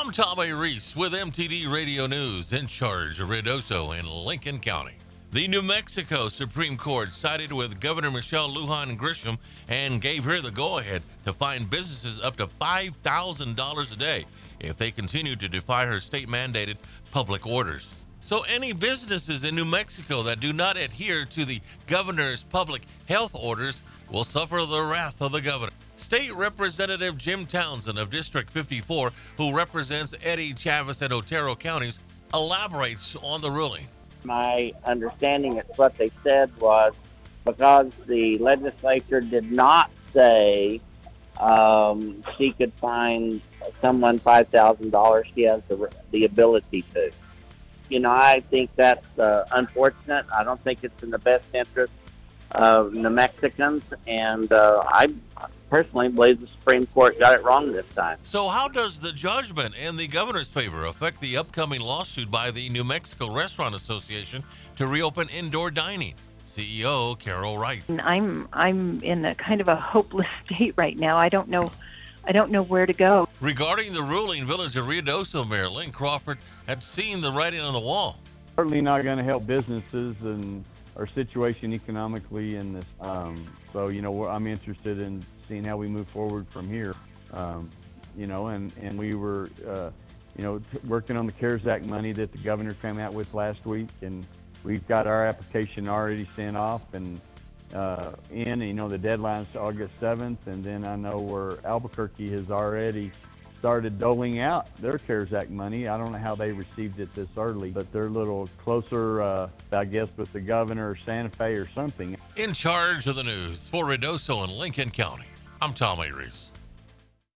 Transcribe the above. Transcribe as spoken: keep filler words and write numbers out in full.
I'm Tommy Reese with M T D Radio News, in charge of Ruidoso in Lincoln County. The New Mexico Supreme Court sided with Governor Michelle Lujan Grisham and gave her the go-ahead to fine businesses up to five thousand dollars a day if they continue to defy her state-mandated public orders. So any businesses in New Mexico that do not adhere to the governor's public health orders will suffer the wrath of the governor. State Representative Jim Townsend of District fifty-four, who represents Eddie, Chaves, and Otero counties, elaborates on the ruling. My understanding is what they said was because the legislature did not say um, she could fine someone five thousand dollars, she has the, the ability to. You know, I think that's uh, unfortunate. I don't think it's in the best interest of New Mexicans, and uh, I personally believe the Supreme Court got it wrong this time. So how does the judgment in the governor's favor affect the upcoming lawsuit by the New Mexico Restaurant Association to reopen indoor dining? C E O Carol Wright. I'm I'm in a kind of a hopeless state right now. I don't know I don't know where to go. Regarding the ruling, Village of Ruidoso Mayor Lynn Crawford had seen the writing on the wall. Certainly not going to help businesses and our situation economically in this. Um, so, you know, I'm interested in seeing how we move forward from here. Um, you know, and, and we were, uh, you know, t- working on the CARES Act money that the governor came out with last week, and we've got our application already sent off and uh, in. You know, the deadline's August seventh, and then I know where Albuquerque has already started doling out their CARES Act money. I don't know how they received it this early, but they're a little closer, uh, I guess, with the governor or Santa Fe or something. In charge of the news for Ruidoso and Lincoln County, I'm Tommy Reese.